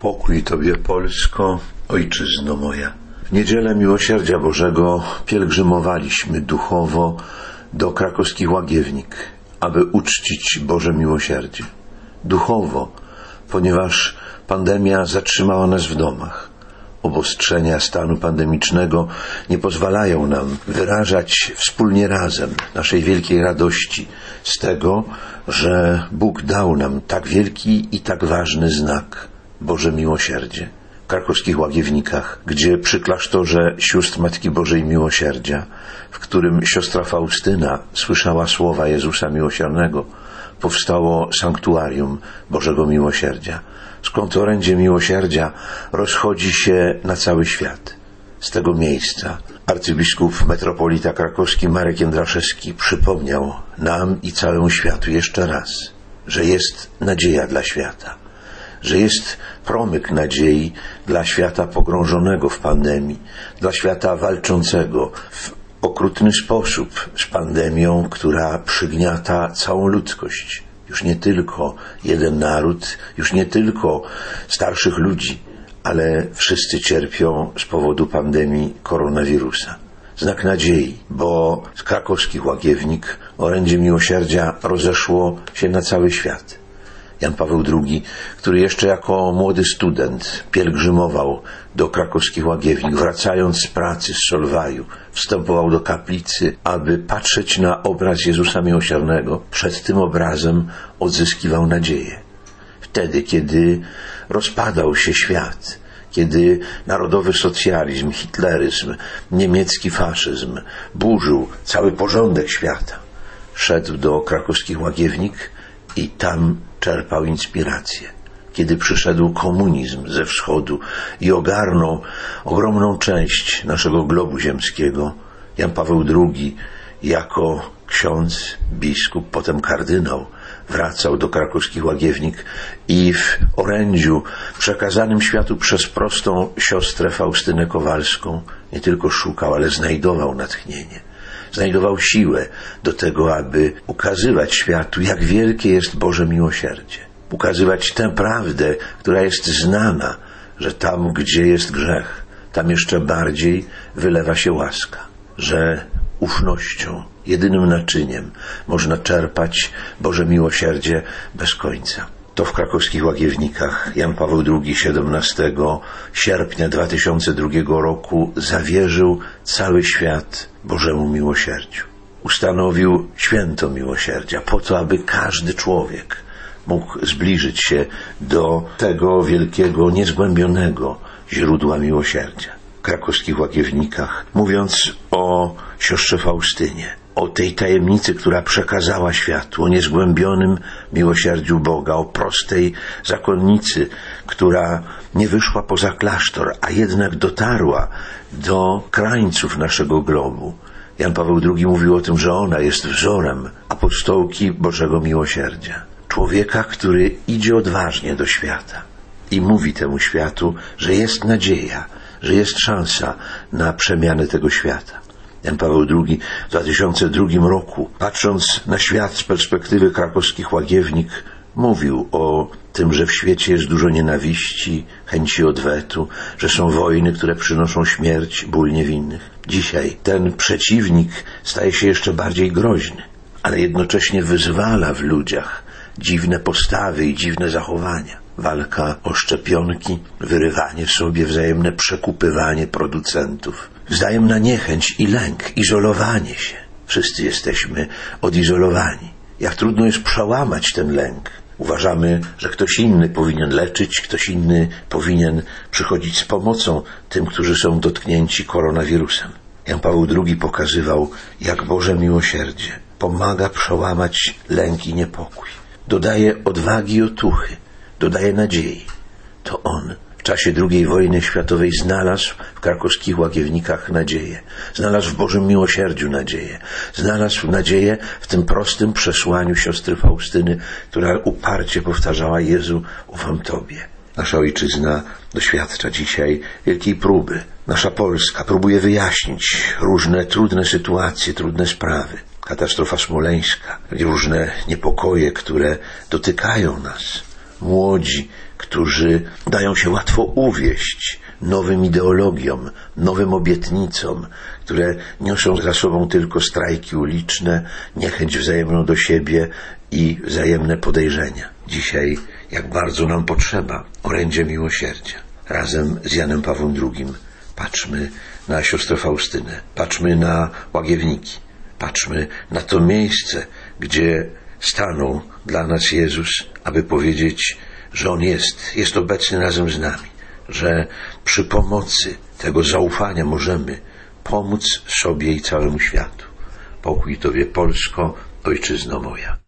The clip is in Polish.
Pokój Tobie, Polsko, Ojczyzno moja. W niedzielę Miłosierdzia Bożego pielgrzymowaliśmy duchowo do krakowskich Łagiewnik, aby uczcić Boże Miłosierdzie. Duchowo, ponieważ pandemia zatrzymała nas w domach. Obostrzenia stanu pandemicznego nie pozwalają nam wyrażać wspólnie razem naszej wielkiej radości z tego, że Bóg dał nam tak wielki i tak ważny znak, Boże Miłosierdzie. W krakowskich Łagiewnikach, gdzie przy klasztorze sióstr Matki Bożej Miłosierdzia, w którym siostra Faustyna słyszała słowa Jezusa Miłosiernego, powstało sanktuarium Bożego Miłosierdzia, skąd orędzie miłosierdzia rozchodzi się na cały świat. Z tego miejsca arcybiskup metropolita krakowski Marek Jędraszewski przypomniał nam i całemu światu jeszcze raz, że jest nadzieja dla świata, że jest promyk nadziei dla świata pogrążonego w pandemii, dla świata walczącego w okrutny sposób z pandemią, która przygniata całą ludzkość. Już nie tylko jeden naród, już nie tylko starszych ludzi, ale wszyscy cierpią z powodu pandemii koronawirusa. Znak nadziei, bo z krakowskich Łagiewnik orędzie miłosierdzia rozeszło się na cały świat. Jan Paweł II, który jeszcze jako młody student pielgrzymował do krakowskich Łagiewnik, wracając z pracy z Solwaju, wstępował do kaplicy, aby patrzeć na obraz Jezusa Miłosiernego. Przed tym obrazem odzyskiwał nadzieję. Wtedy, kiedy rozpadał się świat, kiedy narodowy socjalizm, hitleryzm, niemiecki faszyzm burzył cały porządek świata, szedł do krakowskich Łagiewnik i tam czerpał inspirację. Kiedy przyszedł komunizm ze wschodu i ogarnął ogromną część naszego globu ziemskiego, Jan Paweł II jako ksiądz, biskup, potem kardynał wracał do krakowskich Łagiewnik i w orędziu przekazanym światu przez prostą siostrę Faustynę Kowalską nie tylko szukał, ale znajdował natchnienie. Znajdował siłę do tego, aby ukazywać światu, jak wielkie jest Boże Miłosierdzie. Ukazywać tę prawdę, która jest znana, że tam, gdzie jest grzech, tam jeszcze bardziej wylewa się łaska, że ufnością, jedynym naczyniem można czerpać Boże Miłosierdzie bez końca. To w krakowskich Łagiewnikach Jan Paweł II 17 sierpnia 2002 roku zawierzył cały świat Bożemu Miłosierdziu. Ustanowił święto miłosierdzia po to, aby każdy człowiek mógł zbliżyć się do tego wielkiego, niezgłębionego źródła miłosierdzia. W krakowskich Łagiewnikach, mówiąc o siostrze Faustynie, o tej tajemnicy, która przekazała światu, o niezgłębionym miłosierdziu Boga, o prostej zakonnicy, która nie wyszła poza klasztor, a jednak dotarła do krańców naszego globu. Jan Paweł II mówił o tym, że ona jest wzorem apostołki Bożego Miłosierdzia. Człowieka, który idzie odważnie do świata i mówi temu światu, że jest nadzieja, że jest szansa na przemianę tego świata. Jan Paweł II w 2002 roku, patrząc na świat z perspektywy krakowskich Łagiewnik, mówił o tym, że w świecie jest dużo nienawiści, chęci odwetu, że są wojny, które przynoszą śmierć, ból niewinnych. Dzisiaj ten przeciwnik staje się jeszcze bardziej groźny, ale jednocześnie wyzwala w ludziach dziwne postawy i dziwne zachowania. Walka o szczepionki, wyrywanie sobie, wzajemne przekupywanie producentów, wzajemna niechęć i lęk, izolowanie się. Wszyscy jesteśmy odizolowani. Jak trudno jest przełamać ten lęk. Uważamy, że ktoś inny powinien leczyć, ktoś inny powinien przychodzić z pomocą tym, którzy są dotknięci koronawirusem. Jan Paweł II pokazywał, jak Boże Miłosierdzie pomaga przełamać lęk i niepokój. Dodaje odwagi i otuchy, dodaje nadziei. To on w czasie II wojny światowej znalazł w krakowskich Łagiewnikach nadzieję. Znalazł w Bożym Miłosierdziu nadzieję. Znalazł nadzieję w tym prostym przesłaniu siostry Faustyny, która uparcie powtarzała: Jezu, ufam Tobie. Nasza ojczyzna doświadcza dzisiaj wielkiej próby. Nasza Polska próbuje wyjaśnić różne trudne sytuacje, trudne sprawy. Katastrofa smoleńska, różne niepokoje, które dotykają nas. młodzi, którzy dają się łatwo uwieść nowym ideologiom, nowym obietnicom, które niosą za sobą tylko strajki uliczne, niechęć wzajemną do siebie i wzajemne podejrzenia. Dzisiaj, jak bardzo nam potrzeba orędzie miłosierdzia. Razem z Janem Pawłem II patrzmy na siostrę Faustynę, patrzmy na Łagiewniki, patrzmy na to miejsce, gdzie stanął dla nas Jezus, aby powiedzieć, że On jest obecny razem z nami, że przy pomocy tego zaufania możemy pomóc sobie i całemu światu. Pokój Tobie, Polsko, Ojczyzno moja.